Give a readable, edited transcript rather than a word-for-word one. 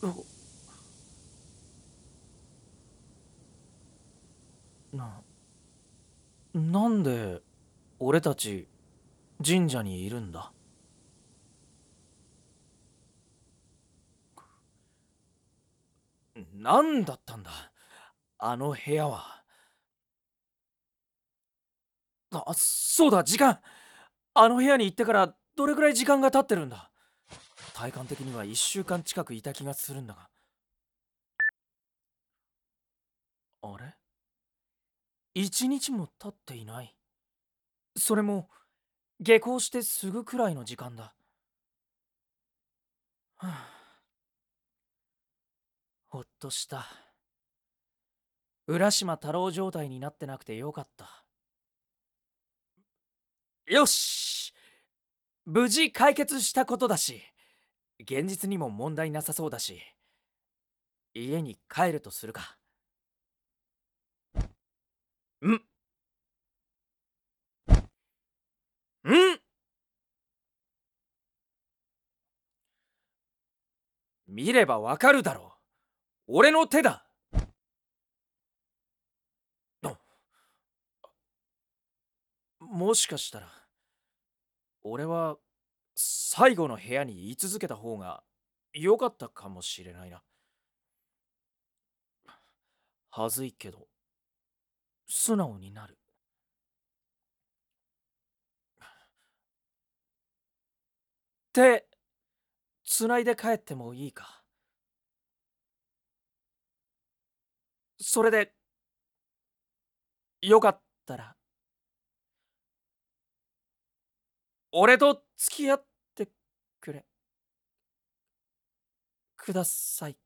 おな、なんで俺たち神社にいるんだ？なんだったんだあの部屋は。そうだ、時間。あの部屋に行ってからどれくらい時間が経ってるんだ？体感的には1週間近くいた気がするんだが。あれ？ 1 日も経っていない。それも下校してすぐくらいの時間だ。はあ、ほっとした。浦島太郎状態になってなくてよかった。よし、無事解決したことだし、現実にも問題なさそうだし、家に帰るとするか。んん見ればわかるだろう。俺の手だ。あ、もしかしたら俺は最後の部屋に居続けた方が良かったかもしれないな。はずいけど素直になる。手つないで帰ってもいいか？それでよかったら俺と付き合ってくれください。